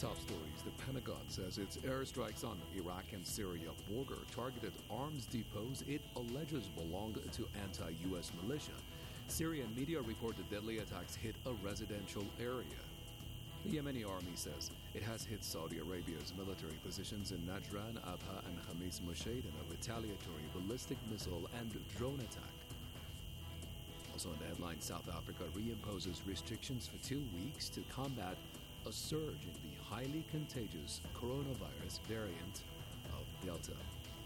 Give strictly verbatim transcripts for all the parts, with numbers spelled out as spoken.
Top stories. The Pentagon says its airstrikes on Iraq and Syria border targeted arms depots it alleges belonged to anti-U S militia. Syrian media reported deadly attacks hit a residential area. The Yemeni army says it has hit Saudi Arabia's military positions in Najran, Abha, and Khamis Mushaid in a retaliatory ballistic missile and drone attack. Also in the headline, South Africa reimposes restrictions for two weeks to combat a surge in the highly contagious coronavirus variant of Delta.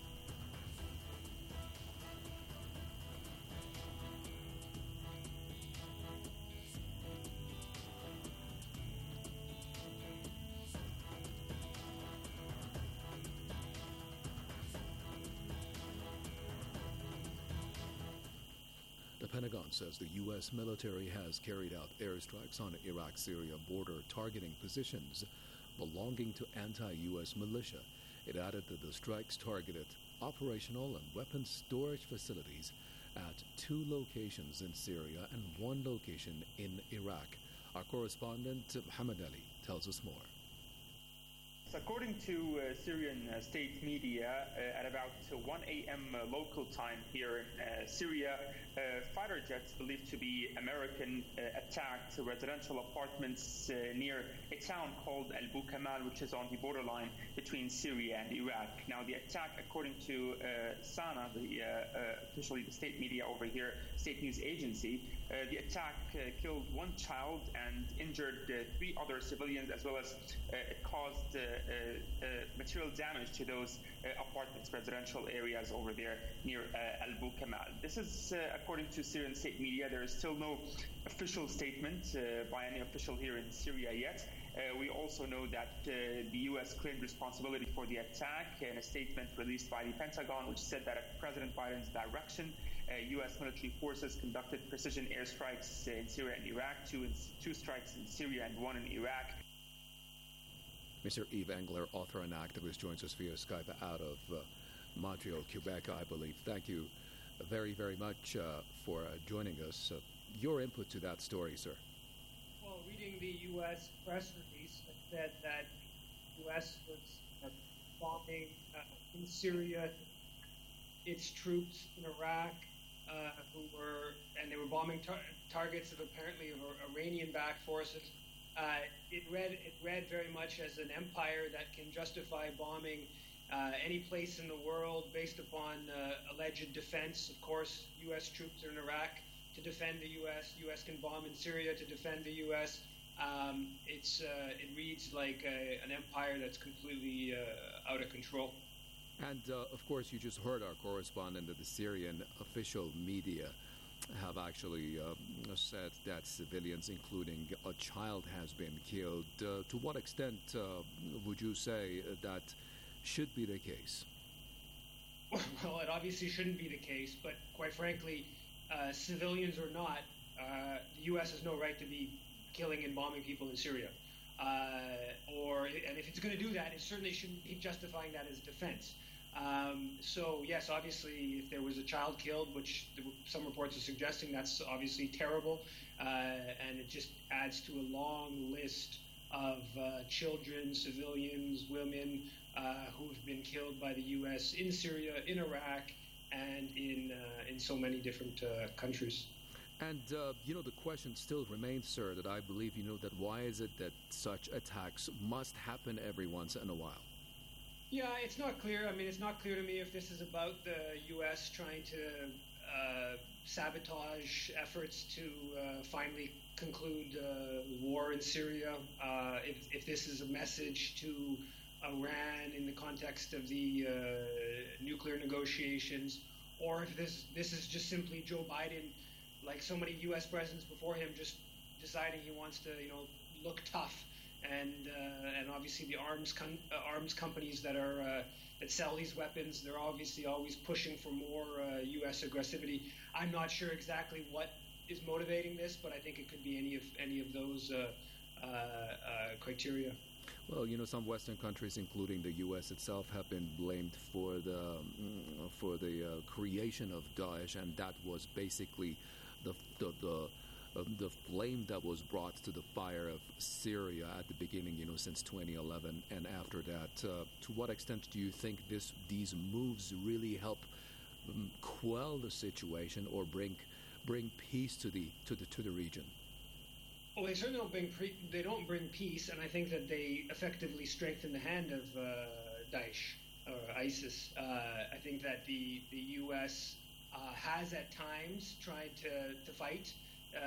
The Pentagon says the U S military has carried out airstrikes on the Iraq-Syria border targeting positions belonging to anti-U S militia. It added that the strikes targeted operational and weapons storage facilities at two locations in Syria and one location in Iraq. Our correspondent Mohammed Ali tells us more. According to uh, Syrian uh, state media, uh, at about uh, one a.m. Uh, local time here in uh, Syria, uh, fighter jets believed to be American uh, attacked residential apartments uh, near a town called Al Bukamal, which is on the borderline between Syria and Iraq. Now, the attack, according to uh, Sana, the uh, uh, officially the state media over here, state news agency, uh, the attack uh, killed one child and injured uh, three other civilians, as well as uh, it caused uh, Uh, uh, material damage to those uh, apartments, residential areas over there near uh, Al Bukamal. This is uh, according to Syrian state media. There is still no official statement uh, by any official here in Syria yet. Uh, we also know that uh, the U S claimed responsibility for the attack in a statement released by the Pentagon, which said that at President Biden's direction, uh, U S military forces conducted precision airstrikes in Syria and Iraq, two, in, two strikes in Syria and one in Iraq. Mister Yves Engler, author and activist, joins us via Skype out of uh, Montreal, Quebec, I believe. Thank you very, very much uh, for uh, joining us. Uh, your input to that story, sir. Well, reading the U S press release, it said that the U S was uh, bombing uh, in Syria its troops in Iraq, uh, who were, and they were bombing tar- targets of apparently of Iranian-backed forces. Uh, it read it read very much as an empire that can justify bombing uh, any place in the world based upon uh, alleged defense. Of course, U S troops are in Iraq to defend the U S. U S can bomb in Syria to defend the U S. Um, it's uh, it reads like a, an empire that's completely uh, out of control. And uh, of course, you just heard our correspondent at the Syrian official media have actually uh, said that civilians, including a child, has been killed. Uh, to what extent uh, would you say that should be the case? Well, it obviously shouldn't be the case, but quite frankly, uh, civilians or not, uh, the U S has no right to be killing and bombing people in Syria. Uh, or, and if it's going to do that, it certainly shouldn't be justifying that as defense. Um, so, yes, obviously, if there was a child killed, which some reports are suggesting, that's obviously terrible. Uh, and it just adds to a long list of uh, children, civilians, women uh, who have been killed by the U S in Syria, in Iraq, and in, uh, in so many different uh, countries. And, uh, you know, the question still remains, sir, that I believe, you know, that why is it that such attacks must happen every once in a while? Yeah, it's not clear. I mean, it's not clear to me if this is about the U S trying to uh, sabotage efforts to uh, finally conclude uh, war in Syria, uh, if, if this is a message to Iran in the context of the uh, nuclear negotiations, or if this this is just simply Joe Biden, like so many U S presidents before him, just deciding he wants to, you know, look tough. And uh, and obviously the arms com- uh, arms companies that are uh, that sell these weapons, they're obviously always pushing for more uh, U S aggressivity. I'm not sure exactly what is motivating this, but I think it could be any of any of those uh, uh, uh, criteria. Well, you know, some Western countries, including the U S itself, have been blamed for the for the uh, creation of Daesh, and that was basically the the, the um, the flame that was brought to the fire of Syria at the beginning, you know, since twenty eleven, and after that, uh, to what extent do you think this these moves really help um, quell the situation or bring bring peace to the to the to the region? Well, they certainly don't bring pre- they don't bring peace, and I think that they effectively strengthen the hand of uh, Daesh or ISIS. Uh, I think that the the U S uh, has at times tried to to fight uh,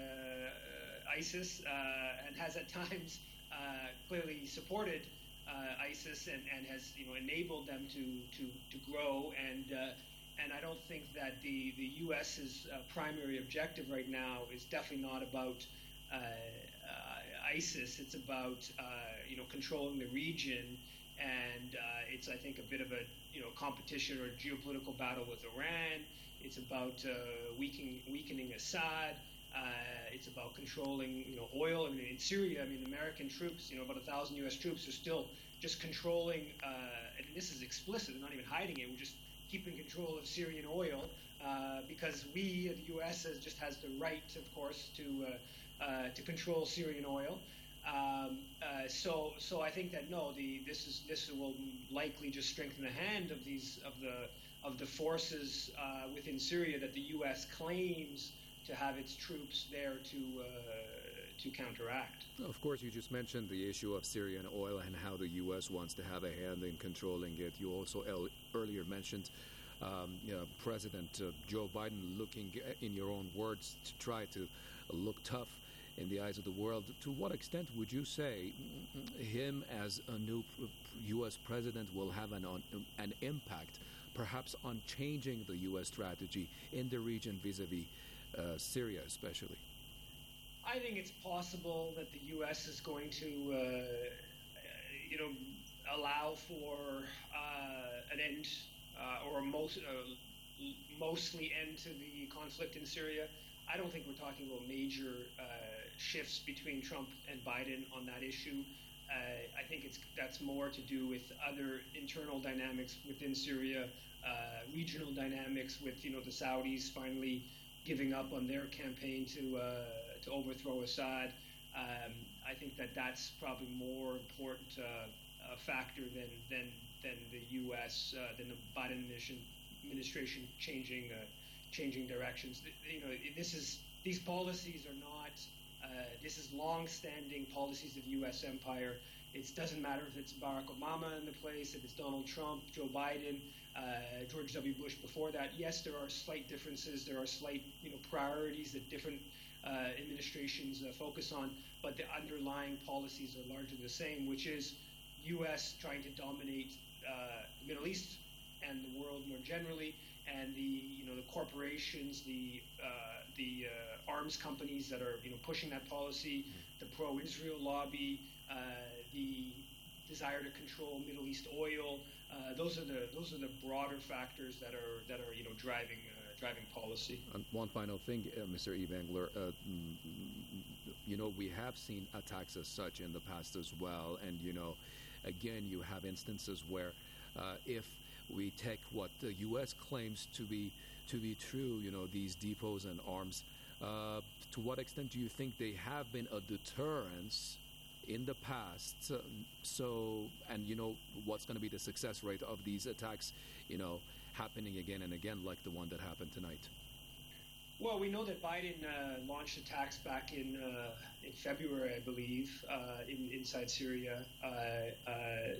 ISIS uh, and has at times uh, clearly supported uh, ISIS and, and has you know enabled them to to, to grow and. Uh, And I don't think that the, the US's uh, primary objective right now is definitely not about uh, uh, ISIS. It's about uh, you know controlling the region, and uh, it's I think a bit of a you know competition or geopolitical battle with Iran. It's about uh, weakening weakening Assad. Uh, it's about controlling you know oil. I mean, in Syria, I mean, American troops, you know, about a thousand U S troops are still just controlling. Uh, and this is explicit; they're not even hiding it. We're just keeping control of Syrian oil uh, because we, the U S, has, just has the right, of course, to uh, uh, to control Syrian oil. Um, uh, so, so I think that no, the this is this will likely just strengthen the hand of these of the of the forces uh, within Syria that the U S claims to have its troops there to uh, to counteract. Of course, you just mentioned the issue of Syrian oil and how the U S wants to have a hand in controlling it. You also el- earlier mentioned um, you know, President uh, Joe Biden looking, in your own words, to try to look tough in the eyes of the world. To what extent would you say him as a new U S president will have an, on, an impact, perhaps on changing the U S strategy in the region vis-a-vis uh, Syria especially? I think it's possible that the U S is going to, uh, you know, allow for uh, an end uh, or a most, uh, mostly end to the conflict in Syria. I don't think we're talking about major uh, shifts between Trump and Biden on that issue. Uh, I think it's that's more to do with other internal dynamics within Syria, uh, regional dynamics with you know the Saudis finally giving up on their campaign to. Uh, to overthrow Assad. Um, I think that that's probably more important uh, uh, factor than, than than the U S uh, than the Biden administration changing uh, changing directions. You know, this is these policies are not. Uh, this is long-standing policies of U S empire. It doesn't matter if it's Barack Obama in the place, if it's Donald Trump, Joe Biden, uh, George W. Bush before that. Yes, there are slight differences. There are slight, you know, priorities that different uh, administrations uh, focus on, but the underlying policies are largely the same, which is U S trying to dominate uh, the Middle East and the world more generally, and the you know the corporations, the uh, the uh, arms companies that are you know pushing that policy, the pro-Israel lobby, uh, the desire to control Middle East oil. Uh, those are the those are the broader factors that are that are you know driving uh, driving policy. And one final thing, uh, Mister Ewangler, uh, you know we have seen attacks as such in the past as well, and you know, again you have instances where uh, if we take what the U S claims to be to be true, you know, these depots and arms, uh, to what extent do you think they have been a deterrence in the past? Uh, so, and you know, what's going to be the success rate of these attacks, you know, happening again and again like the one that happened tonight? Well, we know that Biden uh, launched attacks back in uh, in February, I believe, uh, in, inside Syria. Uh, uh,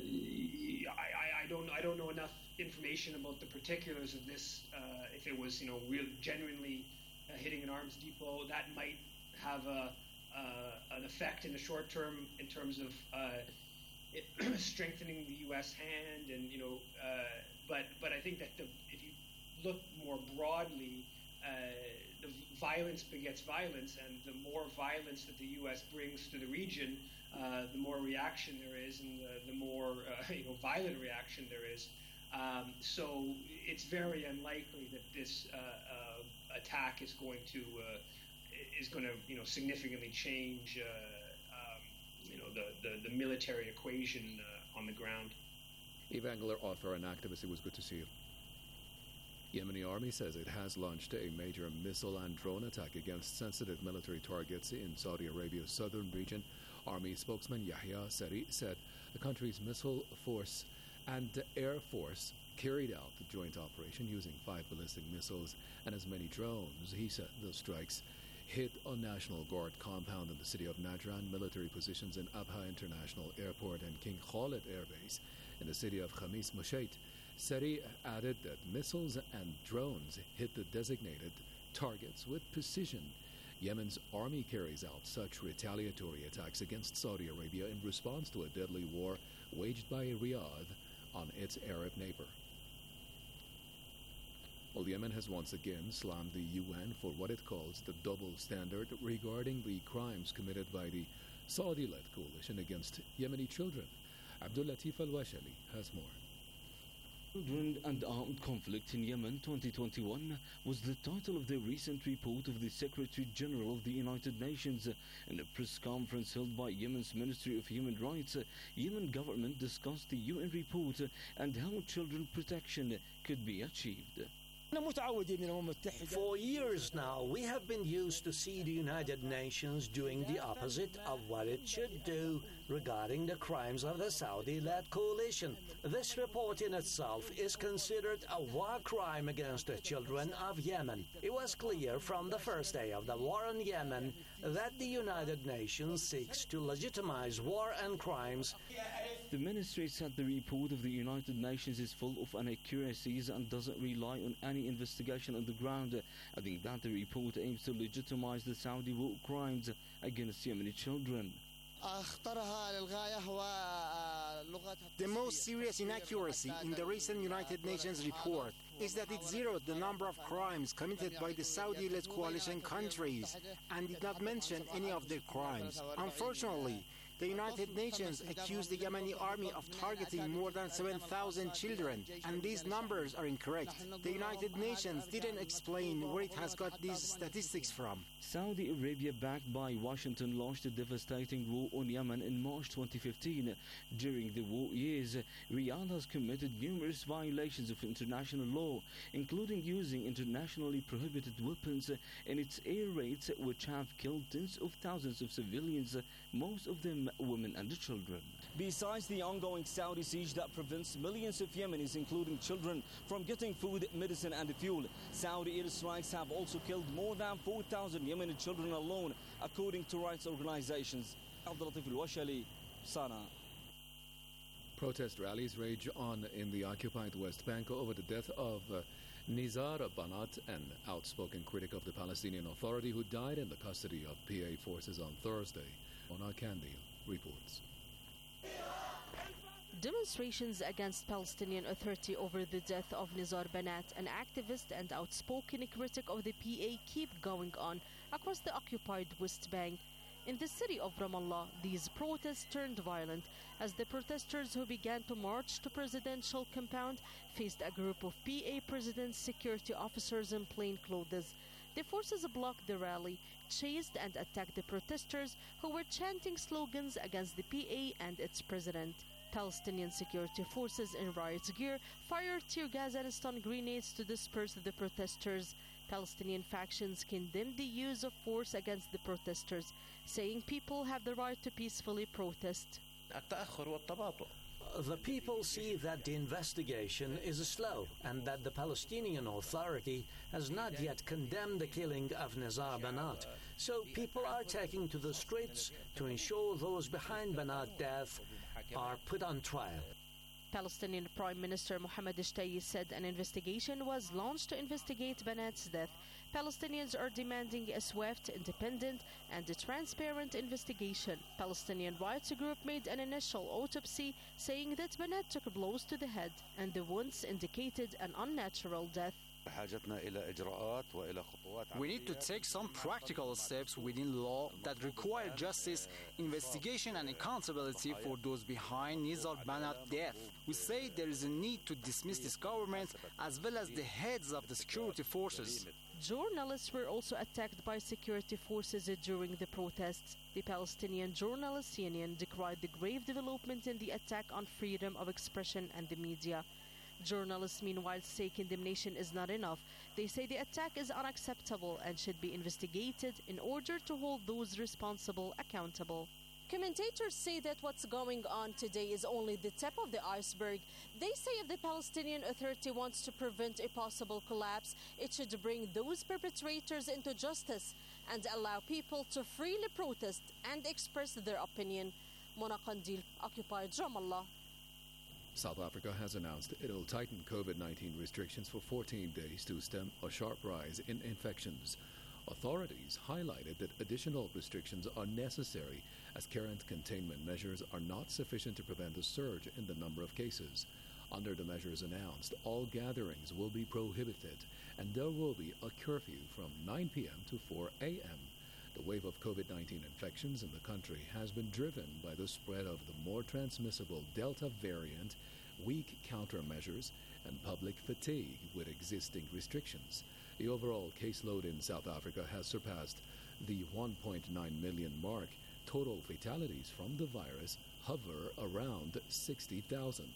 I, I don't I don't know enough information about the particulars of this. Uh, if it was you know real genuinely uh, hitting an arms depot, that might have a uh, an effect in the short term in terms of uh, it strengthening the U S hand, and you know. Uh, but but I think that the, if you look more broadly. Uh, the violence begets violence, and the more violence that the U S brings to the region, uh, the more reaction there is, and the, the more uh, you know violent reaction there is. Um, so it's very unlikely that this uh, uh, attack is going to uh, is going to you know significantly change uh, um, you know the, the, the military equation uh, on the ground. Ewangler, author and activist, it was good to see you. Yemeni army says it has launched a major missile and drone attack against sensitive military targets in Saudi Arabia's southern region. Army spokesman Yahya Sari said the country's missile force and air force carried out the joint operation using five ballistic missiles and as many drones. He said the strikes hit a National Guard compound in the city of Najran, military positions in Abha International Airport and King Khalid Air Base in the city of Khamis Mushait. Seri added that missiles and drones hit the designated targets with precision. Yemen's army carries out such retaliatory attacks against Saudi Arabia in response to a deadly war waged by Riyadh on its Arab neighbor. Well, Yemen has once again slammed the U N for what it calls the double standard regarding the crimes committed by the Saudi-led coalition against Yemeni children. Abdul Latif Al-Washali has more. Children and Armed Conflict in Yemen twenty twenty-one was the title of the recent report of the Secretary General of the United Nations. In a press conference held by Yemen's Ministry of Human Rights, Yemen government discussed the U N report and how children protection could be achieved. For years now, we have been used to see the United Nations doing the opposite of what it should do regarding the crimes of the Saudi-led coalition. This report in itself is considered a war crime against the children of Yemen. It was clear from the first day of the war in Yemen that the United Nations seeks to legitimize war and crimes. The ministry said the report of the United Nations is full of inaccuracies and doesn't rely on any investigation on the ground, adding that the report aims to legitimize the Saudi war crimes against Yemeni children. The most serious inaccuracy in the recent United Nations report is that it zeroed the number of crimes committed by the Saudi-led coalition countries and did not mention any of their crimes. Unfortunately, the United Nations accused the Yemeni army of targeting more than seven thousand children, and these numbers are incorrect. The United Nations didn't explain where it has got these statistics from. Saudi Arabia, backed by Washington, launched a devastating war on Yemen in March twenty fifteen. During the war years, Riyadh has committed numerous violations of international law, including using internationally prohibited weapons in its air raids, which have killed tens of thousands of civilians, most of them women and children. Besides the ongoing Saudi siege that prevents millions of Yemenis, including children, from getting food, medicine and fuel, Saudi airstrikes have also killed more than four thousand Yemeni children alone, according to rights organizations. Abdul Latif Al-Washali, Sana. Protest rallies rage on in the occupied West Bank over the death of uh, Nizar Banat, an outspoken critic of the Palestinian Authority who died in the custody of P A forces on Thursday. Ona Kandil reports. Demonstrations against Palestinian Authority over the death of Nizar Banat, an activist and outspoken critic of the P A, keep going on across the occupied West Bank. In the city of Ramallah, these protests turned violent as the protesters who began to march to presidential compound faced a group of P A president's security officers in plain clothes. The forces blocked the rally, chased and attacked the protesters who were chanting slogans against the P A and its president. Palestinian security forces in riot gear fired tear gas and stun grenades to disperse the protesters. Palestinian factions condemned the use of force against the protesters, saying people have the right to peacefully protest. The people see that the investigation is slow and that the Palestinian Authority has not yet condemned the killing of Nizar Banat. So people are taking to the streets to ensure those behind Banat's death are put on trial. Palestinian Prime Minister Mohammed Shtayyeh said an investigation was launched to investigate Banat's death. Palestinians are demanding a swift, independent, and a transparent investigation. Palestinian rights group made an initial autopsy saying that Banat took blows to the head and the wounds indicated an unnatural death. We need to take some practical steps within law that require justice, investigation and accountability for those behind Nizar Banat's death. We say there is a need to dismiss this government as well as the heads of the security forces. Journalists were also attacked by security forces during the protests. The Palestinian Journalists Union decried the grave development in the attack on freedom of expression and the media. Journalists, meanwhile, say condemnation is not enough. They say the attack is unacceptable and should be investigated in order to hold those responsible accountable. Commentators say that what's going on today is only the tip of the iceberg. They say if the Palestinian Authority wants to prevent a possible collapse, it should bring those perpetrators into justice and allow people to freely protest and express their opinion. Mona Qandil, occupied Ramallah. South Africa has announced it'll tighten COVID nineteen restrictions for fourteen days to stem a sharp rise in infections. Authorities highlighted that additional restrictions are necessary as current containment measures are not sufficient to prevent a surge in the number of cases. Under the measures announced, all gatherings will be prohibited and there will be a curfew from nine p.m. to four a.m. The wave of COVID nineteen infections in the country has been driven by the spread of the more transmissible Delta variant, weak countermeasures, and public fatigue with existing restrictions. The overall caseload in South Africa has surpassed the one point nine million mark. Total fatalities from the virus hover around sixty thousand.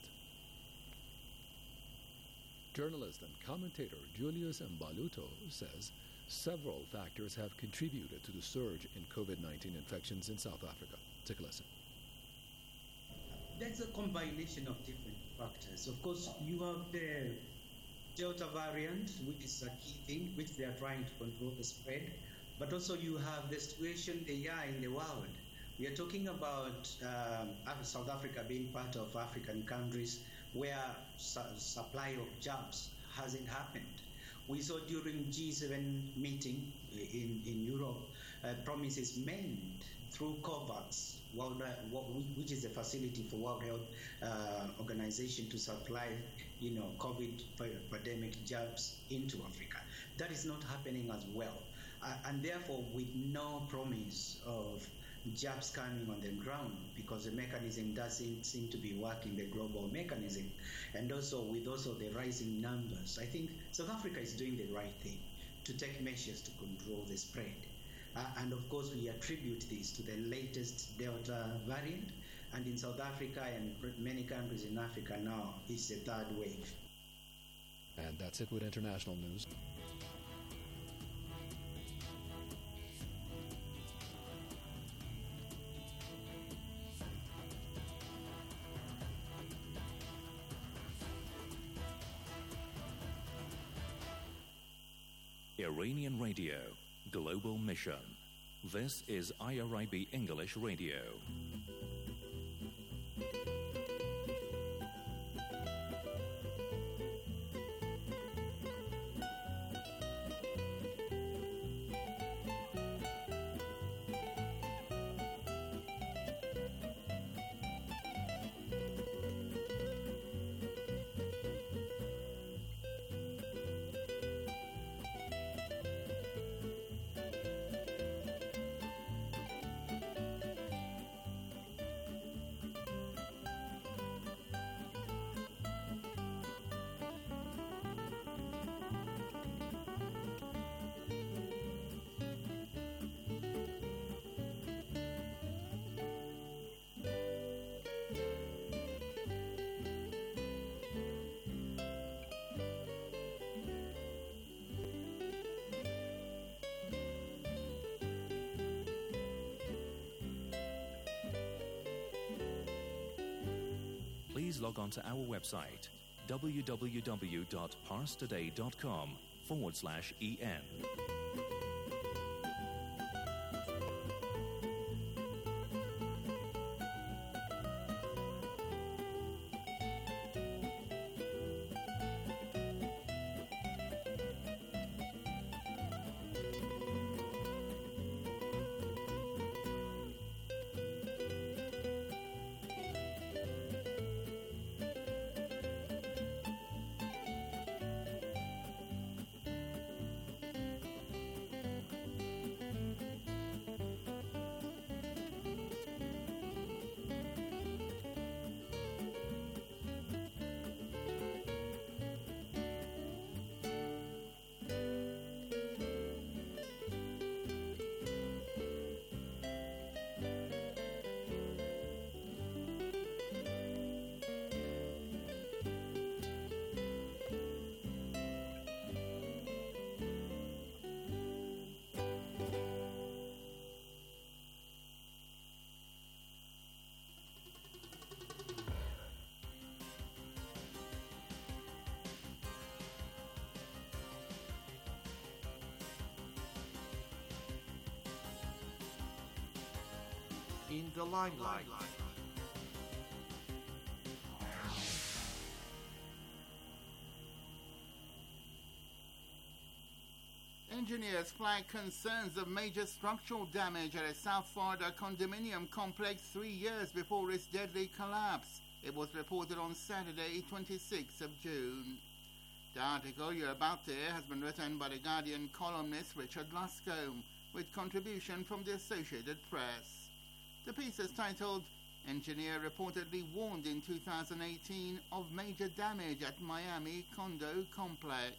Journalist and commentator Julius Mbaluto says several factors have contributed to the surge in COVID nineteen infections in South Africa. Take a listen. That's a combination of different factors. Of course, you have the Delta variant, which is a key thing, which they are trying to control the spread. But also you have the situation they are in the world. We are talking about um, South Africa being part of African countries where su- supply of jobs hasn't happened. We saw during G seven meeting in, in Europe uh, promises made through COVAX, World, which is a facility for World Health uh, Organization to supply, you know, COVID pandemic jobs into Africa. That is not happening as well. Uh, and therefore, with no promise of jobs coming on the ground, because the mechanism doesn't seem to be working, the global mechanism, and also with also the rising numbers, I think South Africa is doing the right thing to take measures to control the spread. Uh, and of course, we attribute this to the latest Delta variant, and in South Africa and many countries in Africa now, it's the third wave. And that's it with international news. Iranian Radio, Global Mission. This is I R I B English Radio. Please log on to our website, www.parstoday.com forward slash EN. in the limelight. Engineers flag concerns of major structural damage at a South Florida condominium complex three years before its deadly collapse. It was reported on Saturday, twenty-sixth of June. The article you're about to hear has been written by The Guardian columnist Richard Luscombe, with contribution from the Associated Press. The piece is titled, "Engineer reportedly warned in two thousand eighteen of major damage at Miami condo complex."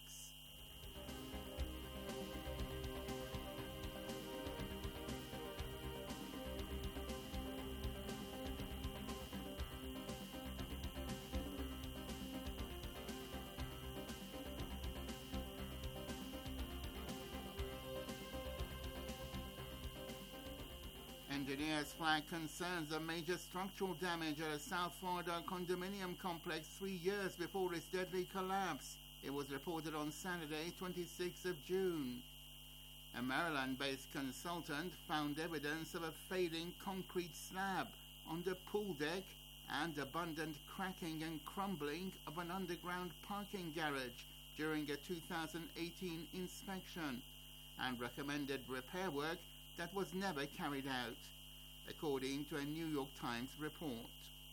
Engineers flag concerns of major structural damage at a South Florida condominium complex three years before its deadly collapse. It was reported on Saturday, twenty-sixth of June. A Maryland-based consultant found evidence of a failing concrete slab on the pool deck and abundant cracking and crumbling of an underground parking garage during a two thousand eighteen inspection, and recommended repair work that was never carried out, according to a New York Times report.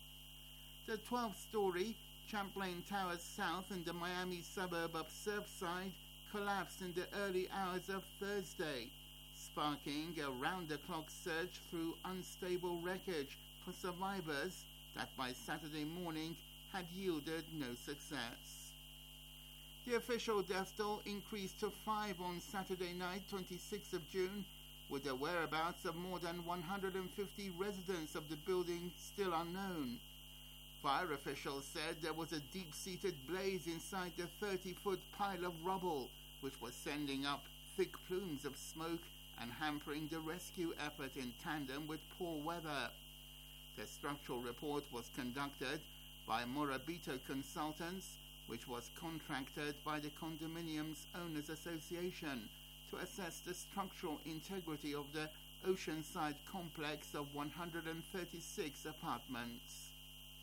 The twelve-story Champlain Towers South in the Miami suburb of Surfside collapsed in the early hours of Thursday, sparking a round-the-clock search through unstable wreckage for survivors that by Saturday morning had yielded no success. The official death toll increased to five on Saturday night, twenty-sixth of June, with the whereabouts of more than one hundred fifty residents of the building still unknown. Fire officials said there was a deep-seated blaze inside the thirty-foot pile of rubble, which was sending up thick plumes of smoke and hampering the rescue effort in tandem with poor weather. The structural report was conducted by Morabito Consultants, which was contracted by the Condominiums Owners Association to assess the structural integrity of the Oceanside complex of one hundred thirty-six apartments.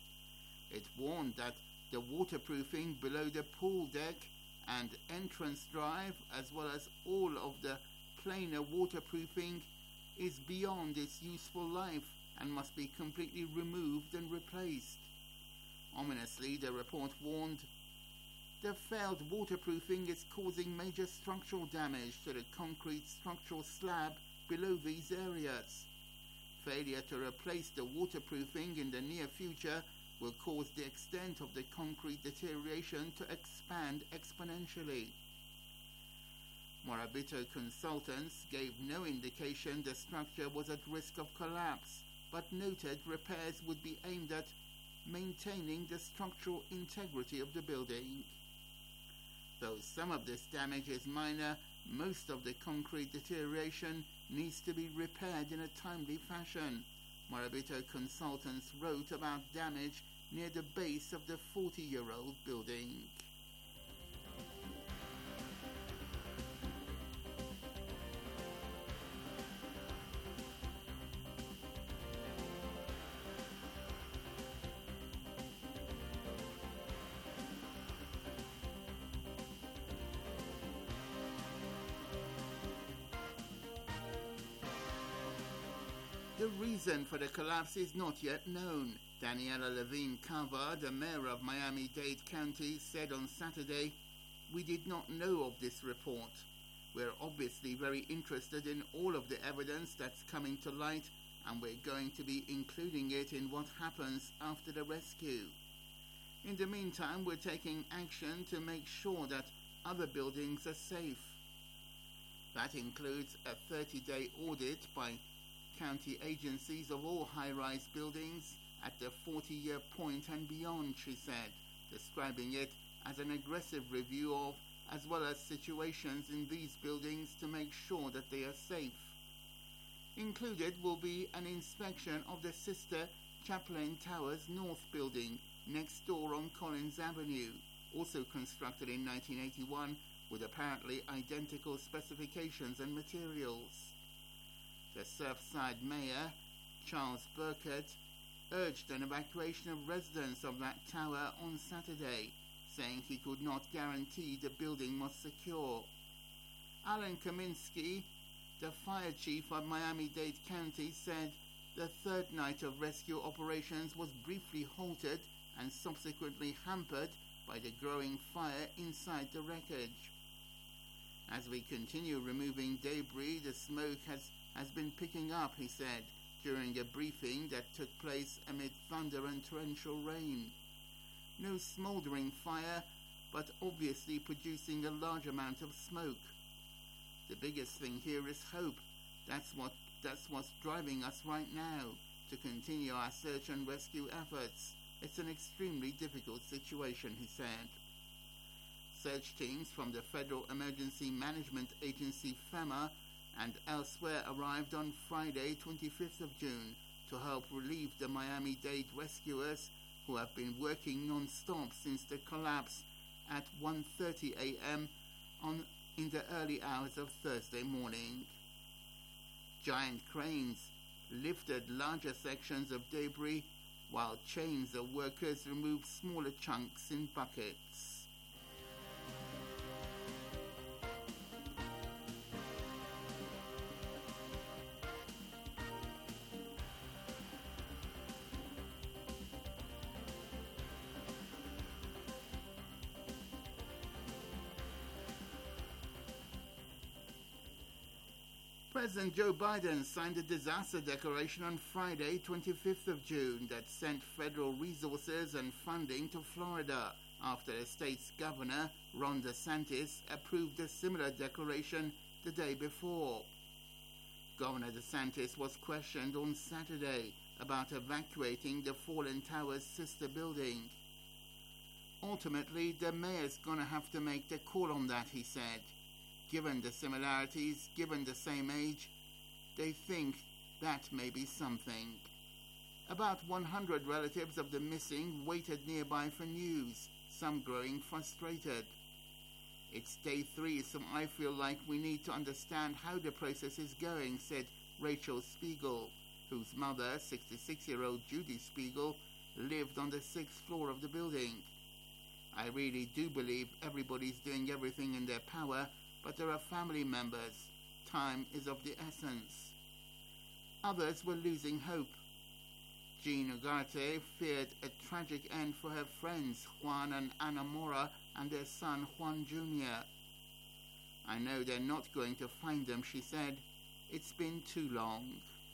It warned that the waterproofing below the pool deck and entrance drive, as well as all of the planar waterproofing, is beyond its useful life and must be completely removed and replaced. Ominously, the report warned, the failed waterproofing is causing major structural damage to the concrete structural slab below these areas. Failure to replace the waterproofing in the near future will cause the extent of the concrete deterioration to expand exponentially. Morabito Consultants gave no indication the structure was at risk of collapse, but noted repairs would be aimed at maintaining the structural integrity of the building. Though some of this damage is minor, most of the concrete deterioration needs to be repaired in a timely fashion. Morabito Consultants wrote about damage near the base of the forty-year-old building. The reason for the collapse is not yet known. Daniela Levine Carver, the mayor of Miami-Dade County, said on Saturday, "We did not know of this report. We're obviously very interested in all of the evidence that's coming to light, and we're going to be including it in what happens after the rescue. In the meantime, we're taking action to make sure that other buildings are safe. That includes a thirty-day audit by county agencies of all high-rise buildings at the forty-year point and beyond," she said, describing it as an aggressive review of, as well as situations in these buildings to make sure that they are safe. Included will be an inspection of the sister Champlain Towers North building next door on Collins Avenue, also constructed in nineteen eighty-one with apparently identical specifications and materials. The Surfside mayor, Charles Burkett, urged an evacuation of residents of that tower on Saturday, saying he could not guarantee the building was secure. Alan Kaminsky, the fire chief of Miami-Dade County, said the third night of rescue operations was briefly halted and subsequently hampered by the growing fire inside the wreckage. As we continue removing debris, the smoke has, has been picking up, he said, during a briefing that took place amid thunder and torrential rain. No smouldering fire, but obviously producing a large amount of smoke. The biggest thing here is hope. That's what that's what's driving us right now, to continue our search and rescue efforts. It's an extremely difficult situation, he said. Search teams from the Federal Emergency Management Agency FEMA and elsewhere arrived on Friday, twenty-fifth of June, to help relieve the Miami-Dade rescuers who have been working non-stop since the collapse at one thirty a.m. on in the early hours of Thursday morning. Giant cranes lifted larger sections of debris while chains of workers removed smaller chunks in buckets. President Joe Biden signed a disaster declaration on Friday, twenty-fifth of June, that sent federal resources and funding to Florida after the state's governor, Ron DeSantis, approved a similar declaration the day before. Governor DeSantis was questioned on Saturday about evacuating the fallen tower's sister building. Ultimately, the mayor's gonna have to make the call on that, he said. Given the similarities, given the same age, they think that may be something. About one hundred relatives of the missing waited nearby for news, some growing frustrated. It's day three, so I feel like we need to understand how the process is going, said Rachel Spiegel, whose mother, sixty-six-year-old Judy Spiegel, lived on the sixth floor of the building. I really do believe everybody's doing everything in their power, but there are family members. Time is of the essence. Others were losing hope. Jean Ugarte feared a tragic end for her friends Juan and Ana Mora and their son Juan Junior I know they're not going to find them, she said. It's been too long.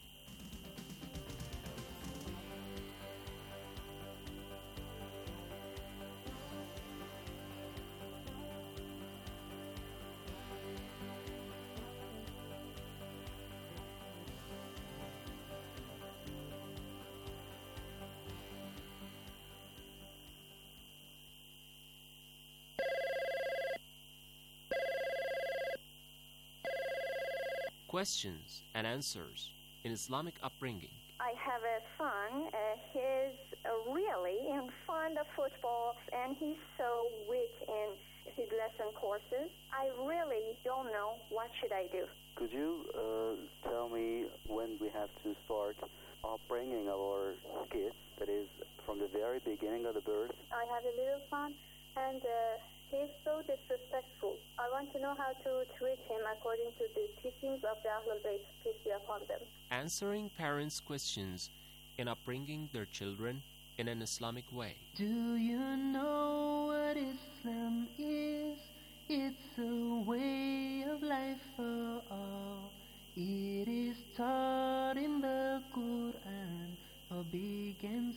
Questions and answers in Islamic upbringing. I have a son. Uh, he's uh, really in fond of football, and he's so weak in his lesson courses. I really don't know what should I do. Could you uh, tell me when we have to start upbringing our kids? That is, from the very beginning of the birth. I have a little son, and uh, he's so disrespectful. I want to know how to treat him according to the teachings of the Ahlul Bayt, peace be upon them. Answering parents' questions in upbringing their children in an Islamic way. Do you know what Islam is? It's a way of life for all. It is taught in the Quran for big and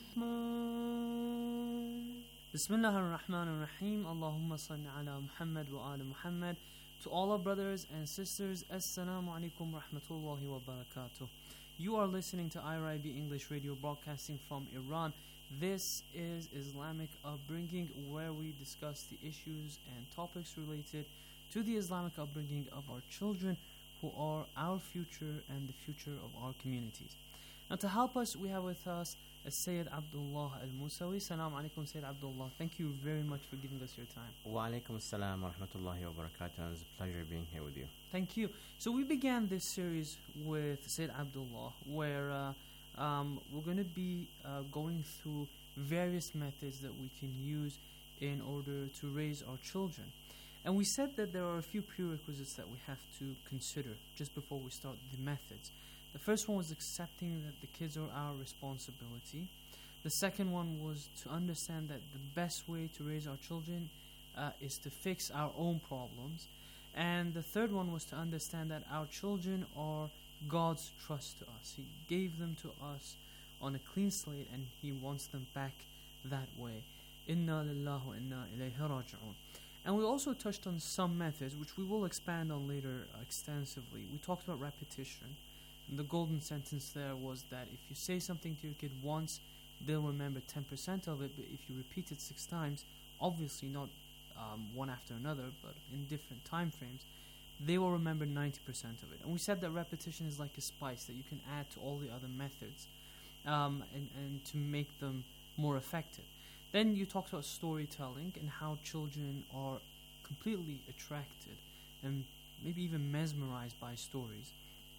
small. Bismillah ar-Rahman ar-Rahim. Allahumma salli ala Muhammad wa ala Muhammad. To all our brothers and sisters, Assalamu alaikum wa rahmatullahi wa barakatuh. You are listening to I R I B English Radio, broadcasting from Iran. This is Islamic Upbringing, where we discuss the issues and topics related to the Islamic upbringing of our children, who are our future and the future of our communities. Now, to help us, we have with us Sayyid Abdullah Al-Musawi. Salam alaikum, Sayyid Abdullah. Thank you very much for giving us your time. Wa alaikum assalam wa rahmatullahi wa barakatuh. It's a pleasure being here with you. Thank you. So we began this series with Sayyid Abdullah, where uh, um, we're going to be uh, going through various methods that we can use in order to raise our children. And we said that there are a few prerequisites that we have to consider just before we start the methods. The first one was accepting that the kids are our responsibility. The second one was to understand that the best way to raise our children uh, is to fix our own problems. And the third one was to understand that our children are God's trust to us. He gave them to us on a clean slate and He wants them back that way. Inna lillahi wa inna ilayhi raji'un. And we also touched on some methods, which we will expand on later uh, extensively. We talked about repetition. And the golden sentence there was that if you say something to your kid once, they'll remember ten percent of it, but if you repeat it six times, obviously not um, one after another, but in different time frames, they will remember ninety percent of it. And we said that repetition is like a spice that you can add to all the other methods um, and, and to make them more effective. Then you talked about storytelling and how children are completely attracted and maybe even mesmerized by stories.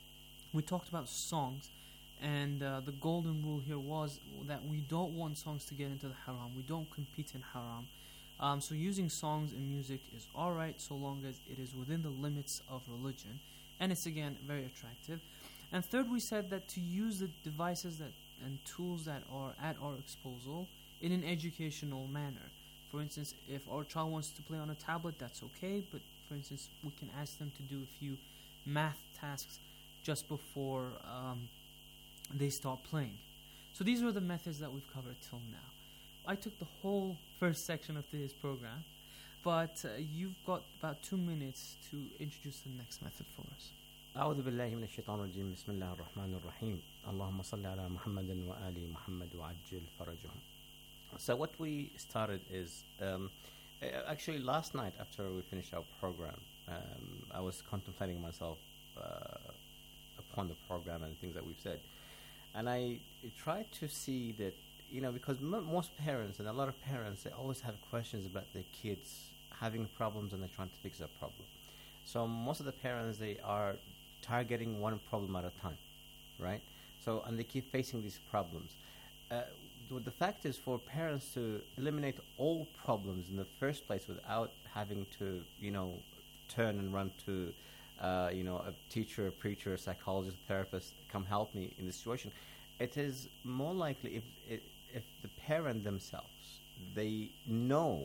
We talked about songs, and uh, the golden rule here was that we don't want songs to get into the haram. We don't compete in haram. Um, so using songs and music is alright so long as it is within the limits of religion, and it's again very attractive. And third, we said that to use the devices that and tools that are at our disposal in an educational manner. For instance, if our child wants to play on a tablet, that's okay, but for instance, we can ask them to do a few math tasks just before um, they start playing. So these are the methods that we've covered till now. I took the whole first section of today's program, but uh, you've got about two minutes to introduce the next method for us. أعوذ بالله من الشيطان الرجيم بسم الله الرحمن الرحيم اللهم صل على محمد وآل محمد وعجل فرجهم. So what we started is um, actually last night after we finished our program, um, I was contemplating myself uh, upon the program and things that we've said, and I tried to see that, you know, because m- most parents and a lot of parents, they always have questions about their kids having problems and they're trying to fix that problem. So most of the parents, they are targeting one problem at a time, right? So, and they keep facing these problems. Uh, the fact is, for parents to eliminate all problems in the first place without having to, you know, turn and run to, uh, you know, a teacher, a preacher, a psychologist, a therapist, come help me in this situation, it is more likely if if, if the parent themselves, they know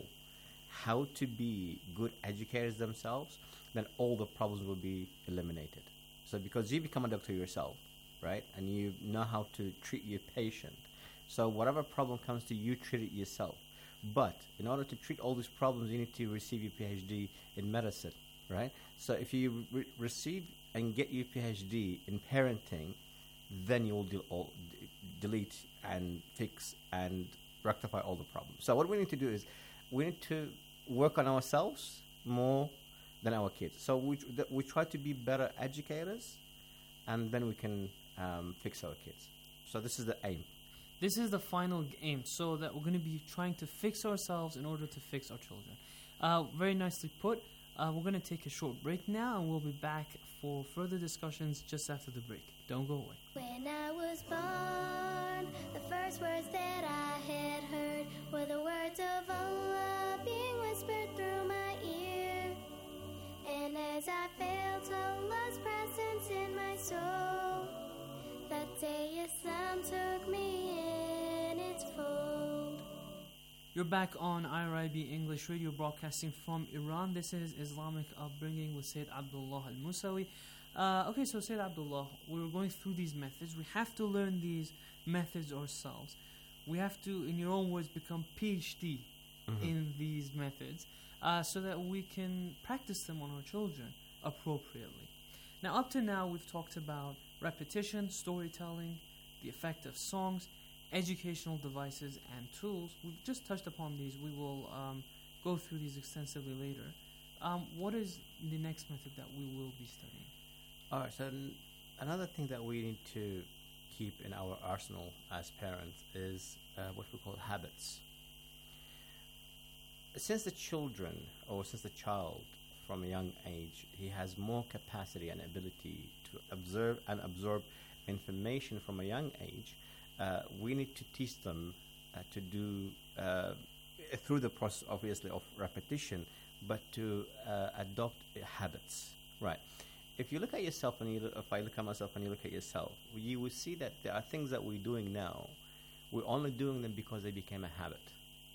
how to be good educators themselves, then all the problems will be eliminated. So because you become a doctor yourself, right, and you know how to treat your patient, so whatever problem comes to you, treat it yourself. But in order to treat all these problems, you need to receive your PhD in medicine, right? So if you re- receive and get your PhD in parenting, then you will del- all, d- delete and fix and rectify all the problems. So what we need to do is we need to work on ourselves more than our kids. So we th- we try to be better educators, and then we can um, fix our kids. So this is the aim. This is the final aim, so that we're going to be trying to fix ourselves in order to fix our children. Uh, very nicely put. Uh, we're going to take a short break now, and we'll be back for further discussions just after the break. Don't go away. When I was born, the first words that I had heard were the words of Allah being whispered through my ear. And as I felt Allah's presence in my soul, that day Islam took me in its fold. You're back on I R I B English Radio, broadcasting from Iran. This is Islamic Upbringing with Sayyid Abdullah Al-Musawi. Uh, okay, so Sayyid Abdullah, we were going through these methods. We have to learn these methods ourselves. We have to, in your own words, become PhD mm-hmm. in these methods uh, so that we can practice them on our children appropriately. Now, up to now, we've talked about repetition, storytelling, the effect of songs, educational devices, and tools. We've just touched upon these. We will um, go through these extensively later. Um, what is the next method that we will be studying? All right, so n- another thing that we need to keep in our arsenal as parents is uh, what we call habits. Since the children, or since the child from a young age, he has more capacity and ability to observe and absorb information from a young age, uh, we need to teach them uh, to do uh, through the process, obviously, of repetition, but to uh, adopt uh, habits. Right. If you look at yourself, and you look, if I look at myself and you look at yourself, you will see that there are things that we're doing now. We're only doing them because they became a habit.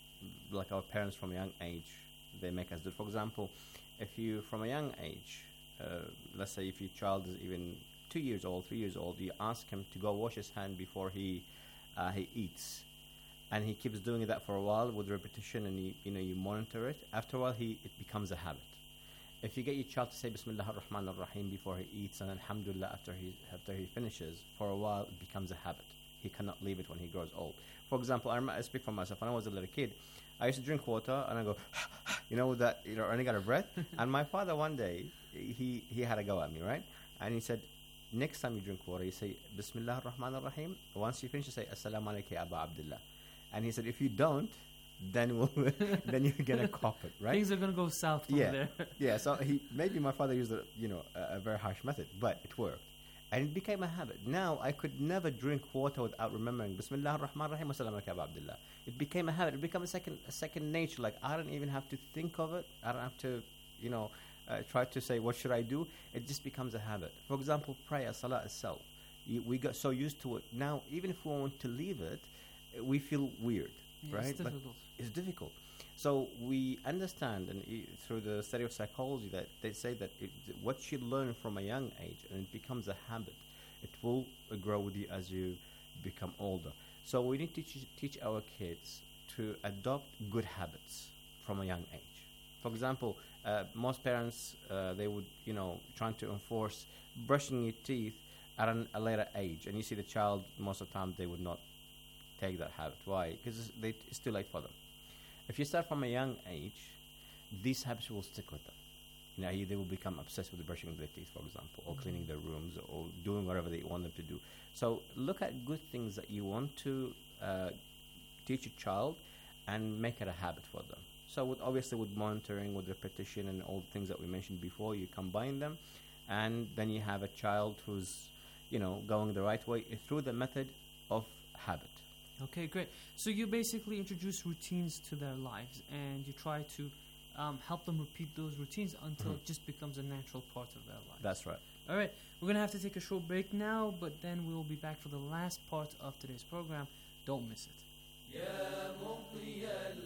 Like our parents from a young age, they make us do it. For example, if you, from a young age, uh, let's say if your child is even two years old, three years old, you ask him to go wash his hand before he uh, he eats, and he keeps doing that for a while with repetition, and you you know you monitor it. After a while, he it becomes a habit. If you get your child to say Bismillah ar-Rahman ar-Rahim before he eats, and Alhamdulillah after he after he finishes, for a while it becomes a habit. He cannot leave it when he grows old. For example, I, remember, I speak for myself. When I was a little kid, I used to drink water and I go, you know, with that, you know, running out of breath. And my father one day, he, he had a go at me, right? And he said, next time you drink water, you say Bismillah ar-Rahman ar-Rahim. Once you finish, you say Assalamu alaikum ya Aba Abdullah. And he said, if you don't, then we'll then you're gonna cop it, right? Things are gonna go south from yeah. there. yeah. So he maybe my father used a you know a, a very harsh method, but it worked, and it became a habit. Now I could never drink water without remembering Bismillah ar-Rahman ar-Rahim. Assalamu alaikum ya Aba Abdullah. It became a habit. It became a second a second nature. Like I don't even have to think of it. I don't have to you know uh, try to say what should I do. It just becomes a habit. For example, prayer, salah itself. You, we got so used to it. Now even if we want to leave it, we feel weird. Yeah, right? it's difficult. But it's difficult. So we understand, and e- through the study of psychology, that they say that it, what you learn from a young age and it becomes a habit, it will uh, grow with you as you become older. So we need to teach, teach our kids to adopt good habits from a young age. For example, uh, most parents uh, they would, you know, trying to enforce brushing your teeth at an, a later age, and you see the child most of the time they would not take that habit. Why? Because it's, they, it's too late for them. If you start from a young age, these habits will stick with them. You know, they will become obsessed with brushing their teeth, for example, or cleaning their rooms, or doing whatever they want them to do. So look at good things that you want to uh, teach a child and make it a habit for them. So with, obviously with monitoring, with repetition, and all the things that we mentioned before, you combine them, and then you have a child who's, you know, going the right way through the method of habit. Okay, great. So you basically introduce routines to their lives, and you try to um, help them repeat those routines until Mhm. it just becomes a natural part of their life. That's right. All right, we're going to have to take a short break now, but then we'll be back for the last part of today's program. Don't miss it. يا مضي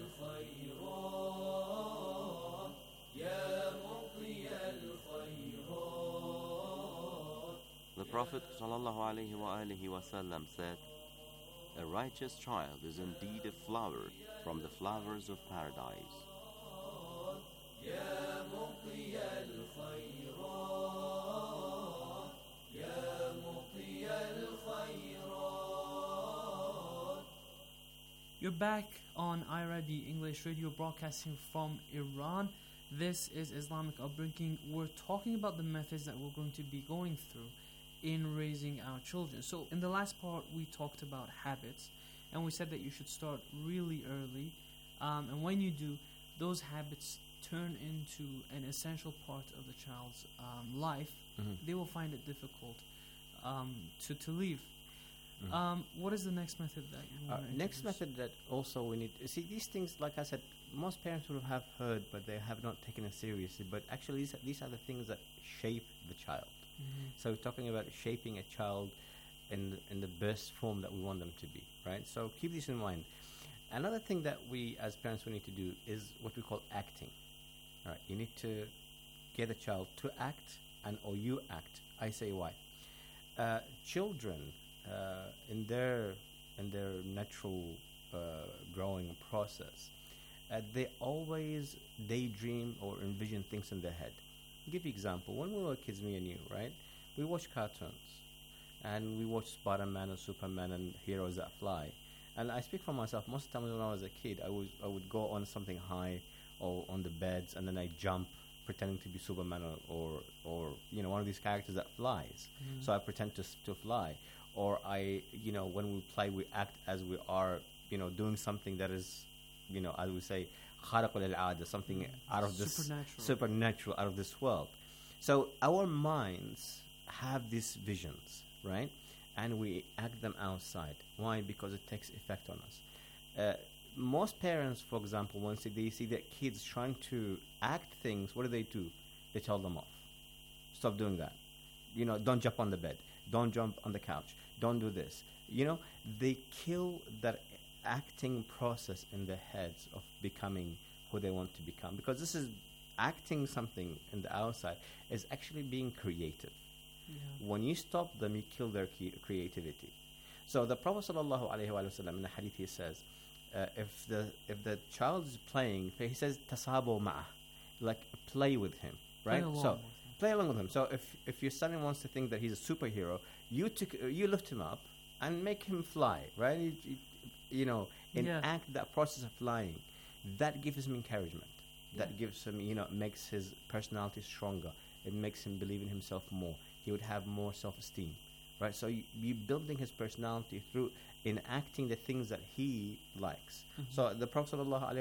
الخيرات يا مضي الخيرات. The Prophet ﷺ said, a righteous child is indeed a flower from the flowers of paradise. يا مضي الخيرات يا مضي الخيرات. You're back on I R I B English Radio, broadcasting from Iran. This is Islamic Upbringing. We're talking about the methods that we're going to be going through in raising our children. So in the last part, we talked about habits, and we said that you should start really early. Um, and when you do, those habits turn into an essential part of the child's um, life. Mhm. They will find it difficult um, to, to leave. Mhm. Um, what is the next method that you Uh, want to next method that also we need see these things, like I said, most parents would have heard, but they have not taken it seriously. But actually, these are, these are the things that shape the child. Mhm. So we're talking about shaping a child in the, in the best form that we want them to be, right? So keep this in mind. Another thing that we as parents we need to do is what we call acting. All right, you need to get a child to act, and or you act. I say why. Uh, children uh, in their in their natural uh, growing process, uh, they always daydream or envision things in their head. I'll give you an example. When we were kids, me and you, right? We watched cartoons, and we watched Spider-Man and Superman and heroes that fly. And I speak for myself. Most of the time when I was a kid, I was I would go on something high or on the beds, and then I jump, pretending to be Superman or or, or you know one of these characters that flies. Mm. So I pretend to s- to fly, or I you know when we play, we act as we are you know doing something that is you know as we say خارق للعادة, something out of this Supernatural. supernatural, out of this world. So our minds have these visions, right? and we act them outside. Why? Because it takes effect on us. Uh, most parents, for example, once they see their kids trying to act things, what do they do? They tell them off. Stop doing that. You know, don't jump on the bed. Don't jump on the couch. Don't do this. You know, they kill that acting process in their heads of becoming who they want to become. Because this is acting something in the outside is actually being creative. Yeah. When you stop them, you kill their ke- creativity. So the Prophet sallallahu alaihi wasallam in the hadith, he says, uh, if the if the child is playing, he says tasabu ma'ah, like play with him, right? Play So play along with him. So if if your son wants to think that he's a superhero, you took uh, you lift him up and make him fly, right? You, you, you know, enact yeah. that process of flying. That gives him encouragement. That yeah. gives him, you know, makes his personality stronger. It makes him believe in himself more. He would have more self-esteem, right? So you, you building his personality through enacting the things that he likes. Mm-hmm. So the Prophet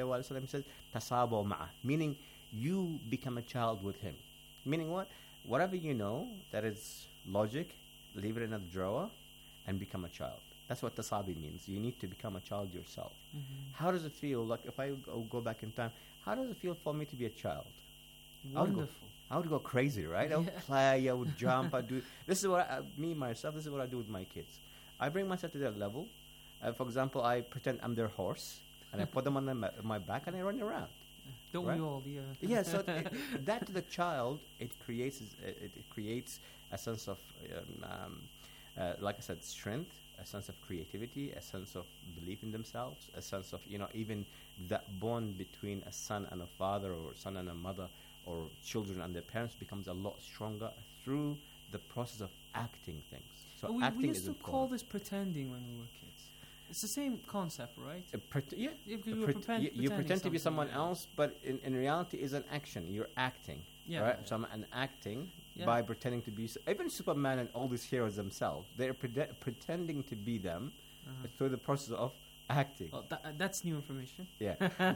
ﷺ says, "Tasabu ma'ah," meaning you become a child with him. Meaning what? Whatever you know that is logic, leave it in a drawer, and become a child. That's what tasabi means. You need to become a child yourself. Mm-hmm. How does it feel? Like if I go, go back in time, how does it feel for me to be a child? Wonderful. I would go crazy, right? I would yeah. play, I would jump, I do. This is what I, me myself. This is what I do with my kids. I bring myself to that level. Uh, for example, I pretend I'm their horse, and I put them on the, my back, and I run around. Don't right? we all? Yeah. Yeah. So it, that to the child, it creates it, it creates a sense of, um, um, uh, like I said, strength, a sense of creativity, a sense of belief in themselves, a sense of, you know, even that bond between a son and a father, or son and a mother, or children and their parents becomes a lot stronger through the process of acting things. So we, acting we used is to important. call this pretending when we were kids. It's the same concept, right? Uh, pret- yeah, If you, uh, were pret- pretend, you, you pretend to be someone like else, but in, in reality, is an action. You're acting, yeah. right? So I'm an acting yeah. by pretending to be. So even Superman and all these heroes themselves, they're pre- pretending to be them uh-huh. through the process of acting. Well, th- that's new information. Yeah.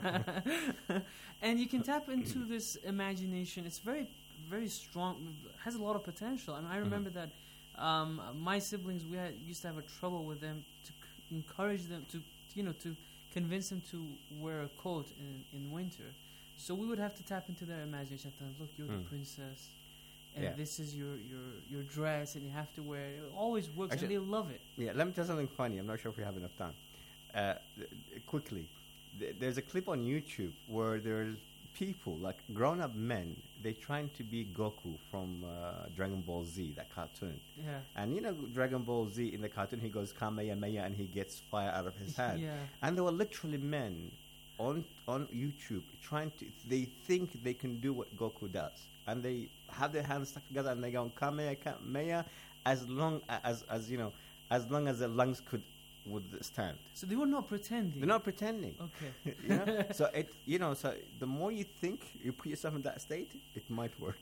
And you can tap into this imagination. It's very, very strong. Has a lot of potential. And I remember mm-hmm. that um, my siblings, we had, used to have a trouble with them to c- encourage them to, you know, to convince them to wear a coat in, in winter. So we would have to tap into their imagination. Look, you're mm. the princess, and yeah. this is your, your, your dress, and you have to wear it. It always works, Actually, and they love it. Yeah, let me tell you something funny. I'm not sure if we have enough time. Uh, th- quickly, th- there's a clip on YouTube where there's people, like grown-up men, they're trying to be Goku from uh, Dragon Ball Z, that cartoon. Yeah. And you know, Dragon Ball Z, in the cartoon, he goes Kamehameha and he gets fire out of his hand. Yeah. And there were literally men on on YouTube trying to, they think they can do what Goku does. And they have their hands stuck together and they go Kamehameha as long as, as you know, as long as their lungs could would stand. So they were not pretending. They're not pretending. Okay. You know? So it, you know, so the more you think, you put yourself in that state, it might work.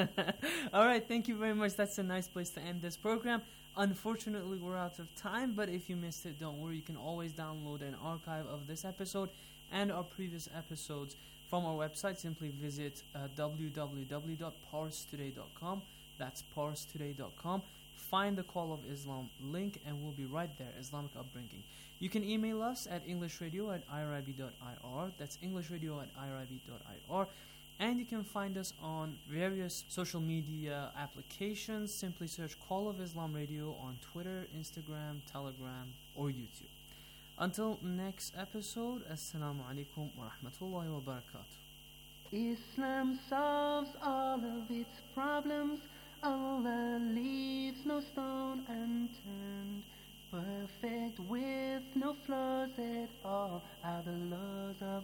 All right. Thank you very much. That's a nice place to end this program. Unfortunately, we're out of time, but if you missed it, don't worry. You can always download an archive of this episode and our previous episodes from our website. Simply visit uh, w w w dot pars today dot com. That's pars today dot com. Find the Call of Islam link and we'll be right there, Islamic Upbringing. You can email us at englishradio at i r i b dot i r. That's englishradio at i r i b dot i r. And you can find us on various social media applications. Simply search Call of Islam Radio on Twitter, Instagram, Telegram, or YouTube. Until next episode, Assalamu alaikum wa rahmatullahi wa barakatuh. Islam solves all of its problems. Allah leaves no stone unturned. Perfect with no flaws at all are the laws of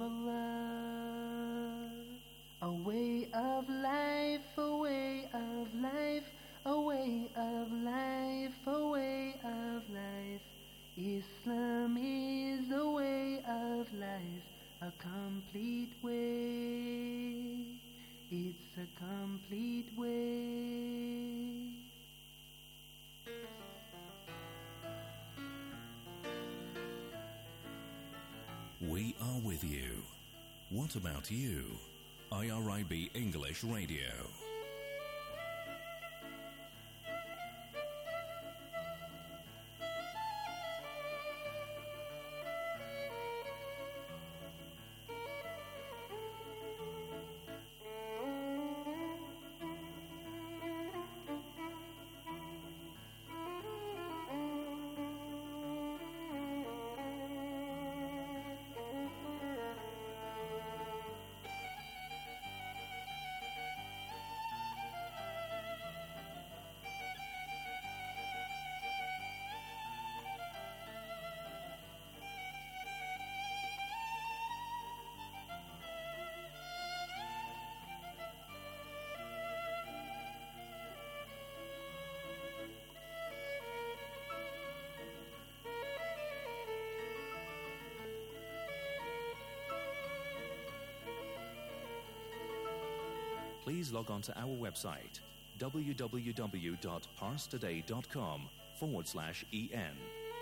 Allah. A way of life, a way of life, a way of life, a way of life. Islam is a way of life, a complete way. It's a complete way. We are with you. What about you? I R I B English Radio. please log on to our website www.parstoday.com forward slash en.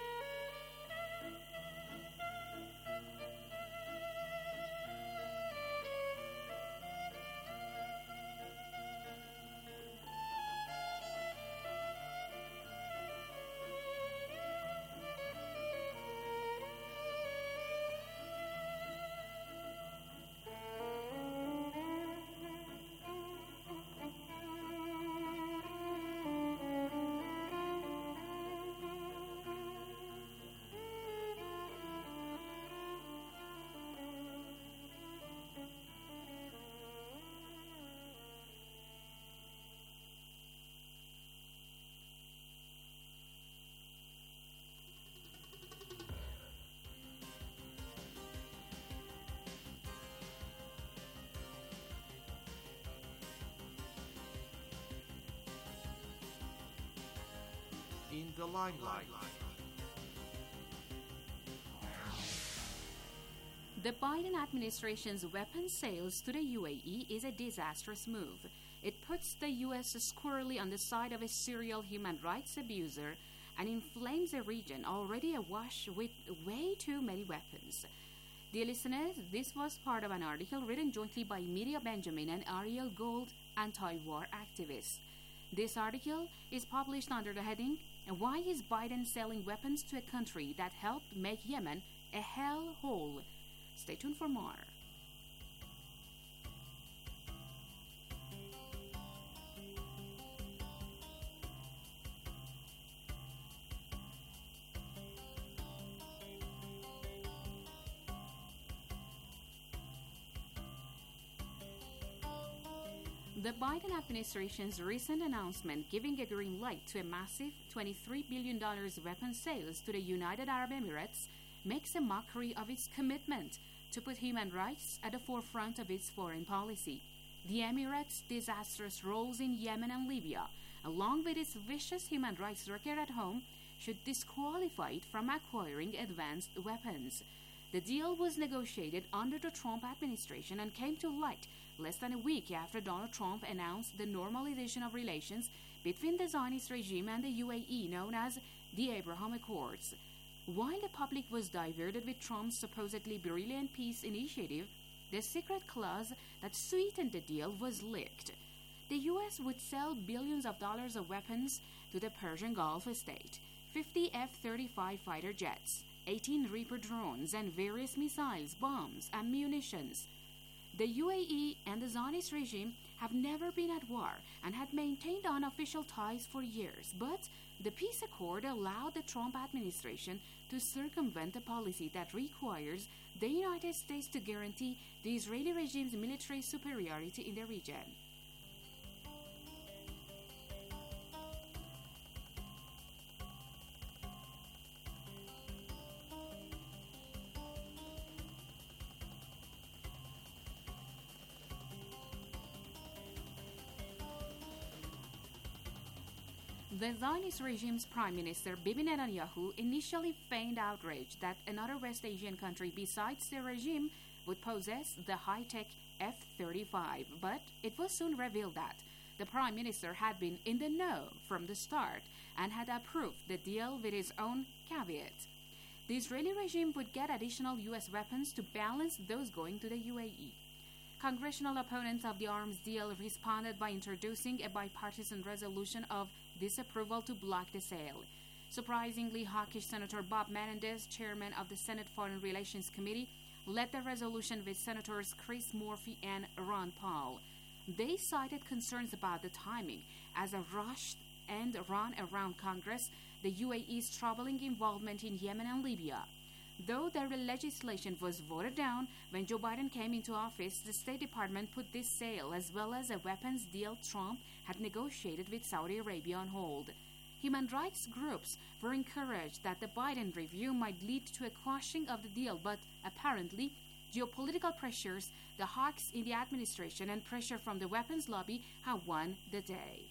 In the limelight. The Biden administration's weapons sales to the U A E is a disastrous move. It puts the U S squarely on the side of a serial human rights abuser and inflames a region already awash with way too many weapons. Dear listeners, this was part of an article written jointly by Media Benjamin and Ariel Gold, anti-war activists. This article is published under the heading, "Why is Biden selling weapons to a country that helped make Yemen a hellhole?" Stay tuned for more. The Biden administration's recent announcement giving a green light to a massive twenty-three billion dollars weapons sales to the United Arab Emirates makes a mockery of its commitment to put human rights at the forefront of its foreign policy. The Emirates' disastrous roles in Yemen and Libya, along with its vicious human rights record at home, should disqualify it from acquiring advanced weapons. The deal was negotiated under the Trump administration and came to light less than a week after Donald Trump announced the normalization of relations between the Zionist regime and the U A E, known as the Abraham Accords. While the public was diverted with Trump's supposedly brilliant peace initiative, the secret clause that sweetened the deal was leaked. The U S would sell billions of dollars of weapons to the Persian Gulf state, fifty F thirty-five fighter jets, eighteen Reaper drones, and various missiles, bombs, and munitions. The U A E and the Zionist regime have never been at war and had maintained unofficial ties for years, but the peace accord allowed the Trump administration to circumvent a policy that requires the United States to guarantee the Israeli regime's military superiority in the region. The Zionist regime's Prime Minister Bibi Netanyahu initially feigned outrage that another West Asian country besides the regime would possess the high-tech F thirty-five, but it was soon revealed that the Prime Minister had been in the know from the start and had approved the deal with his own caveat. The Israeli regime would get additional U S weapons to balance those going to the U A E. Congressional opponents of the arms deal responded by introducing a bipartisan resolution of disapproval to block the sale. Surprisingly, hawkish Senator Bob Menendez, chairman of the Senate Foreign Relations Committee, led the resolution with Senators Chris Murphy and Ron Paul. They cited concerns about the timing as a rushed and run around Congress the U A E's troubling involvement in Yemen and Libya. Though the legislation was voted down when Joe Biden came into office, the State Department put this sale as well as a weapons deal Trump had negotiated with Saudi Arabia on hold. Human rights groups were encouraged that the Biden review might lead to a quashing of the deal, but apparently geopolitical pressures, the hawks in the administration, and pressure from the weapons lobby have won the day.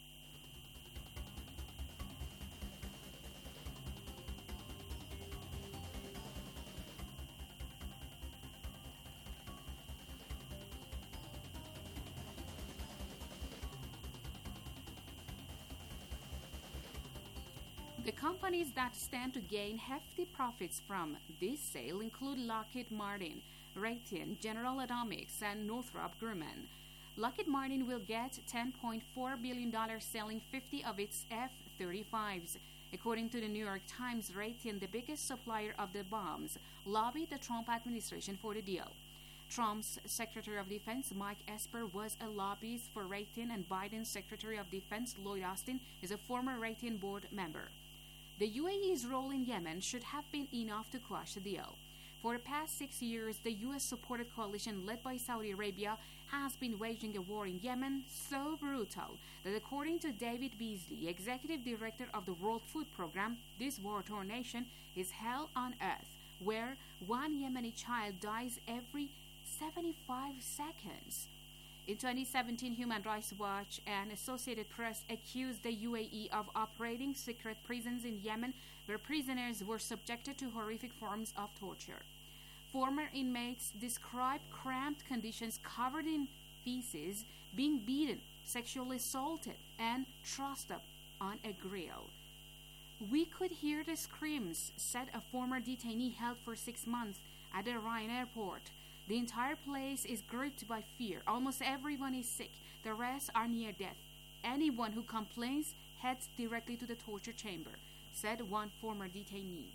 The companies that stand to gain hefty profits from this sale include Lockheed Martin, Raytheon, General Atomics, and Northrop Grumman. Lockheed Martin will get ten point four billion dollars selling fifty of its F thirty-fives. According to the New York Times, Raytheon, the biggest supplier of the bombs, lobbied the Trump administration for the deal. Trump's Secretary of Defense, Mike Esper, was a lobbyist for Raytheon, and Biden's Secretary of Defense, Lloyd Austin, is a former Raytheon board member. The U A E's role in Yemen should have been enough to quash the deal. For the past six years, the U S-supported coalition led by Saudi Arabia has been waging a war in Yemen so brutal that, according to David Beasley, executive director of the World Food Program, this war-torn nation is hell on earth, where one Yemeni child dies every seventy-five seconds. In twenty seventeen, Human Rights Watch and Associated Press accused the U A E of operating secret prisons in Yemen where prisoners were subjected to horrific forms of torture. Former inmates described cramped conditions covered in feces, being beaten, sexually assaulted, and trussed up on a grill. "We could hear the screams," said a former detainee held for six months at the Ryan airport. "The entire place is gripped by fear. Almost everyone is sick. The rest are near death. Anyone who complains heads directly to the torture chamber," said one former detainee.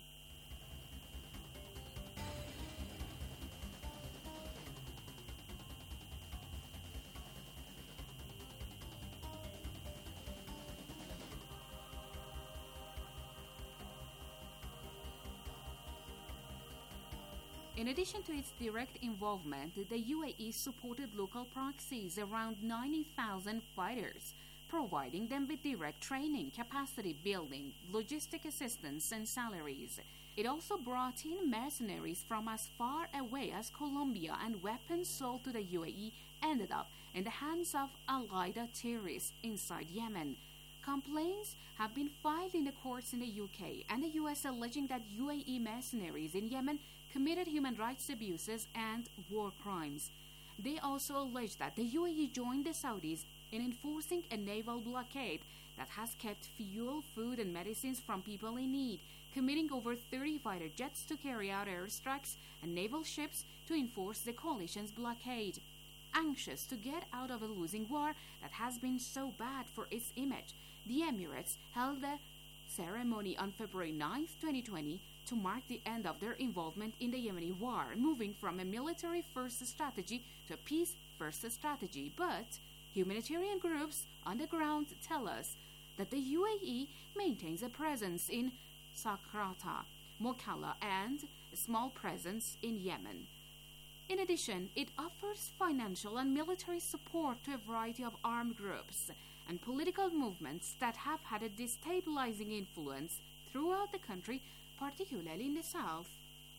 In addition to its direct involvement, the U A E supported local proxies, around ninety thousand fighters, providing them with direct training, capacity building, logistic assistance, and salaries. It also brought in mercenaries from as far away as Colombia, and weapons sold to the U A E ended up in the hands of Al-Qaeda terrorists inside Yemen. Complaints have been filed in the courts in the U K and the U S alleging that U A E mercenaries in Yemen committed human rights abuses and war crimes. They also allege that the U A E joined the Saudis in enforcing a naval blockade that has kept fuel, food, and medicines from people in need, committing over thirty fighter jets to carry out airstrikes and naval ships to enforce the coalition's blockade. Anxious to get out of a losing war that has been so bad for its image, the Emirates held a ceremony on February ninth, twenty twenty, to mark the end of their involvement in the Yemeni war, moving from a military-first strategy to a peace-first strategy. But humanitarian groups on the ground tell us that the U A E maintains a presence in Sakrata, Mokalla, and a small presence in Yemen. In addition, it offers financial and military support to a variety of armed groups and political movements that have had a destabilizing influence throughout the country, particularly in the south.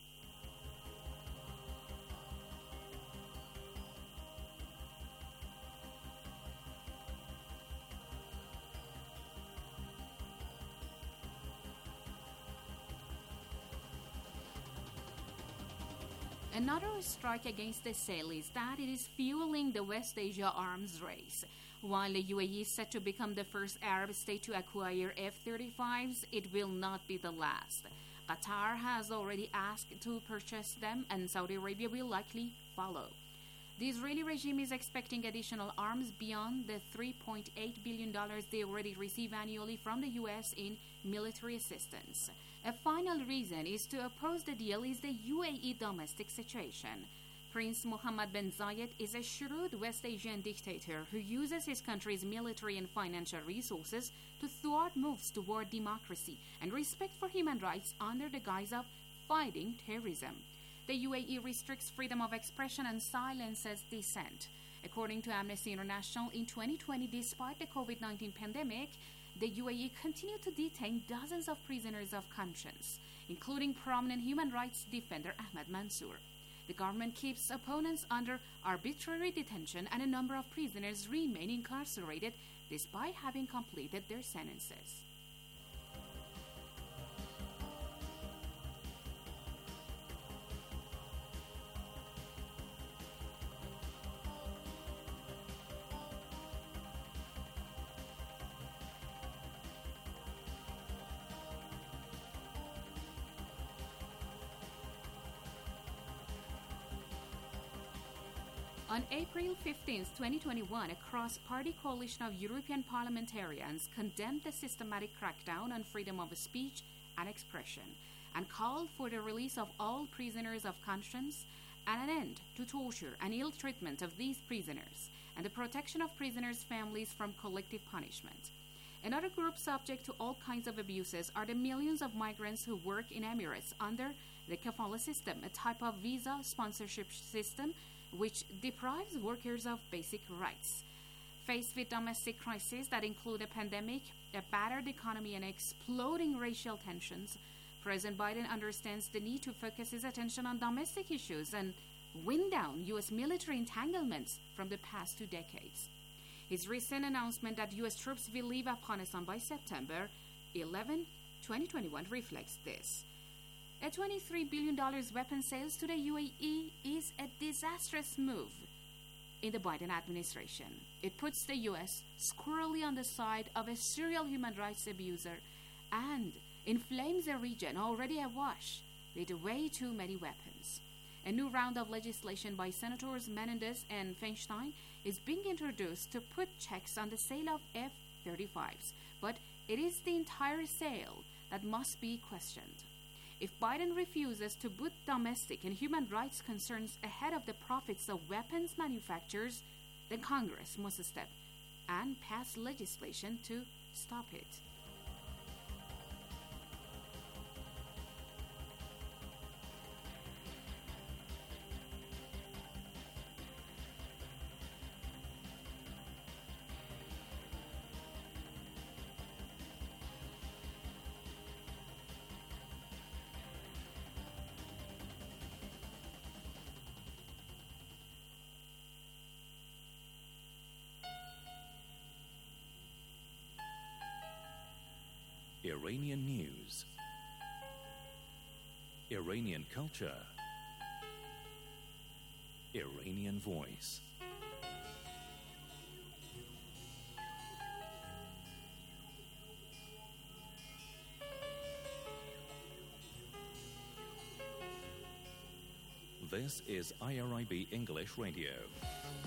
Another strike against the sale is that it is fueling the West Asia arms race. While the U A E is set to become the first Arab state to acquire F thirty-fives, it will not be the last. Qatar has already asked to purchase them, and Saudi Arabia will likely follow. The Israeli regime is expecting additional arms beyond the three point eight billion dollars they already receive annually from the U S in military assistance. A final reason is to oppose the deal is the U A E domestic situation. Prince Mohammed bin Zayed is a shrewd West Asian dictator who uses his country's military and financial resources to thwart moves toward democracy and respect for human rights under the guise of fighting terrorism. The U A E restricts freedom of expression and silences dissent. According to Amnesty International, in twenty twenty, despite the COVID nineteen pandemic, the U A E continued to detain dozens of prisoners of conscience, including prominent human rights defender Ahmad Mansour. The government keeps opponents under arbitrary detention, and a number of prisoners remain incarcerated despite having completed their sentences. On April fifteenth, twenty twenty-one, a cross-party coalition of European parliamentarians condemned the systematic crackdown on freedom of speech and expression and called for the release of all prisoners of conscience and an end to torture and ill treatment of these prisoners and the protection of prisoners' families from collective punishment. Another group subject to all kinds of abuses are the millions of migrants who work in Emirates under the kafala system, a type of visa sponsorship system which deprives workers of basic rights. Faced with domestic crises that include a pandemic, a battered economy, and exploding racial tensions, President Biden understands the need to focus his attention on domestic issues and wind down U S military entanglements from the past two decades. His recent announcement that U S troops will leave Afghanistan by September eleventh, twenty twenty-one reflects this. A twenty-three billion dollars weapon sales to the U A E is a disastrous move in the Biden administration. It puts the U S squarely on the side of a serial human rights abuser and inflames a region already awash with way too many weapons. A new round of legislation by Senators Menendez and Feinstein is being introduced to put checks on the sale of F thirty-fives, but it is the entire sale that must be questioned. If Biden refuses to put domestic and human rights concerns ahead of the profits of weapons manufacturers, then Congress must step and pass legislation to stop it. Iranian news, Iranian culture, Iranian voice. This is I R I B English Radio.